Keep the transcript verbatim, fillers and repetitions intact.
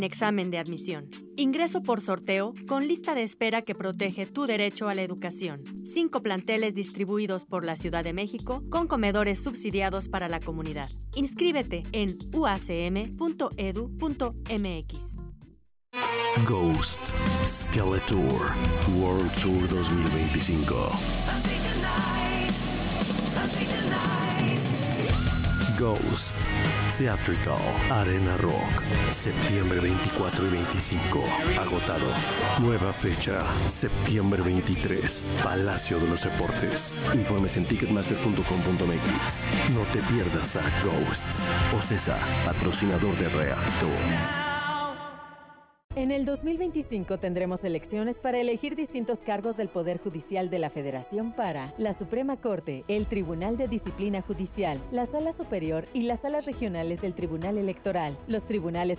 Examen de admisión. Ingreso por sorteo con lista de espera que protege tu derecho a la educación. Cinco planteles distribuidos por la Ciudad de México con comedores subsidiados para la comunidad. Inscríbete en u a c m punto e d u punto m x. Ghost Skeletor World Tour dos mil veinticinco. Ghost Theatrical Arena Rock, septiembre veinticuatro y veinticinco, agotado. Nueva fecha, septiembre veintitrés, Palacio de los Deportes. Informes en ticketmaster punto com punto m x. No te pierdas a Ghost. OCESA, patrocinador de Reactor. En el dos mil veinticinco tendremos elecciones para elegir distintos cargos del Poder Judicial de la Federación para la Suprema Corte, el Tribunal de Disciplina Judicial, la Sala Superior y las salas regionales del Tribunal Electoral, los tribunales